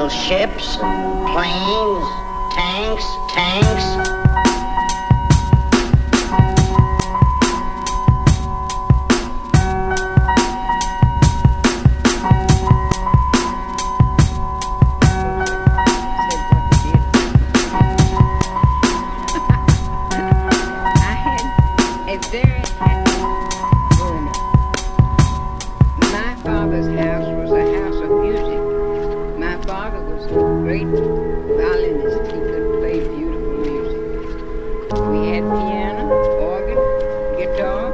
build ships, planes, tanks. My father's house was a house of music. My father was a great violinist. He could play beautiful music. We had piano, organ, guitar,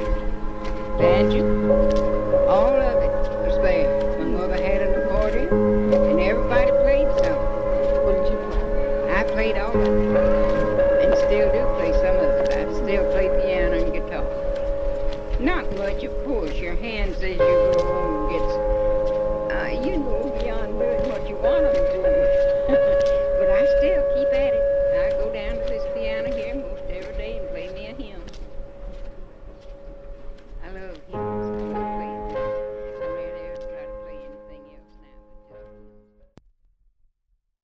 banjo. All of it was there. My mother had an accordion, and everybody played some. What did you play? I played all of it, and still do play some of it. I still play piano and guitar. Not much, of course. Your hands, as you grow older, gets, you know, beyond doing what you want them to. But I still keep at it. I go down to this piano here most every day and play me a hymn. I love hymns.